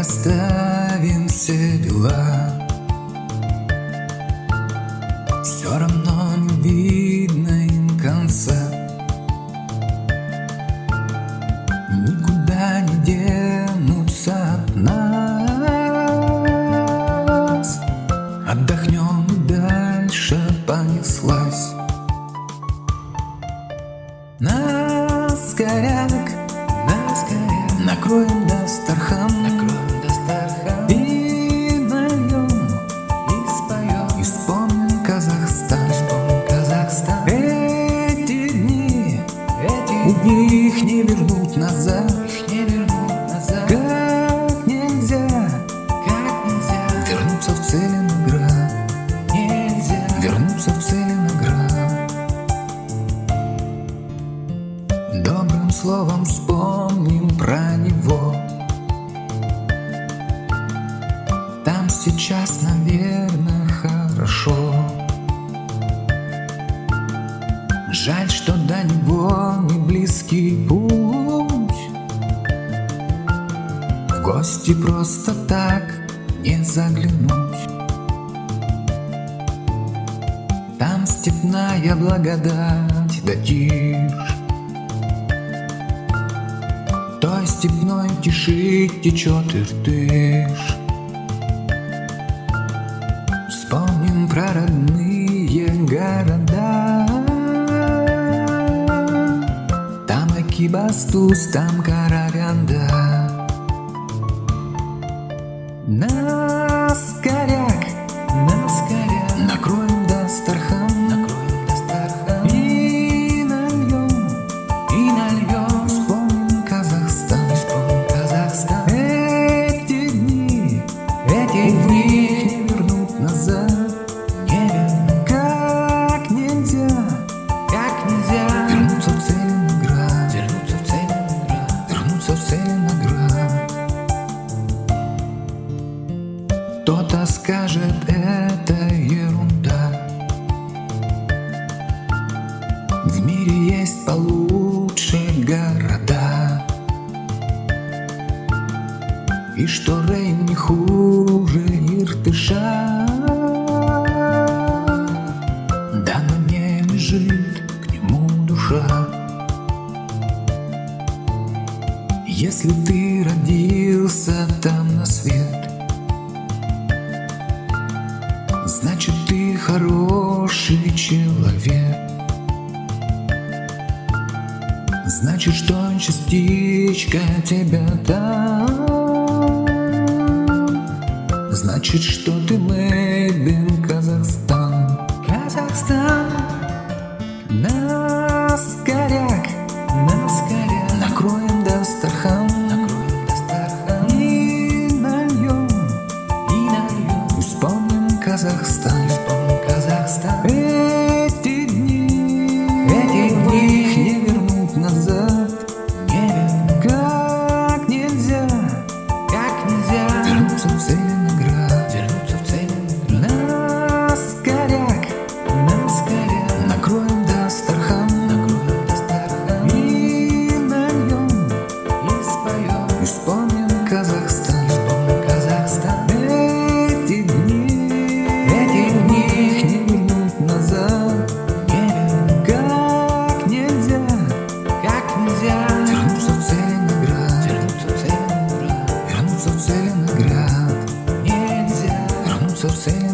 оставим все дела. Все равно не видно им конца. Никуда не денутся от нас. Отдохнем, и дальше понеслась. Нас коряк, накроем Дастархан, и нальем, и споем, и вспомним Казахстан. Эти дни, их не вернуть назад. Как нельзя вернуться в Целиноград. Вернуться в Целиноград. Добрым словом вспомним про него. Там сейчас, наверное, хорошо. Жаль, что до него не близкий путь. В гости просто так не заглянуть. Там степная благодать да тишь. Той степной тиши течет Иртыш. Вспомним про родные города. Там Экибастуз, там Караганда. Нас коряк, накроем Дастархан, и нальем, вспомним Казахстан. Эти дни, их не вернуть назад. Как нельзя вернуться в Целиноград. Вернуться в Целиноград. Кто-то скажет, это ерунда. В мире есть получше города. И что Рейн не хуже Иртыша. Да, но не лежит к нему душа. Если ты родился там на свет, значит, ты хороший человек. Значит, что частичка тебя там. Значит, что ты made in Казахстан. Нас коряк, накроем Дастархан, и нальем, и вспомним Казахстан. Эти дни, их не вернуть назад. Как нельзя вернуться в Целиноград. Нас коряк, накроем Дастархан, и нальем, и вспомним Казахстан. Эти дни, их не вернуть назад. Как нельзя вернуться в Целиноград. Вернуться в Целиноград. Вернуться в Целиноград.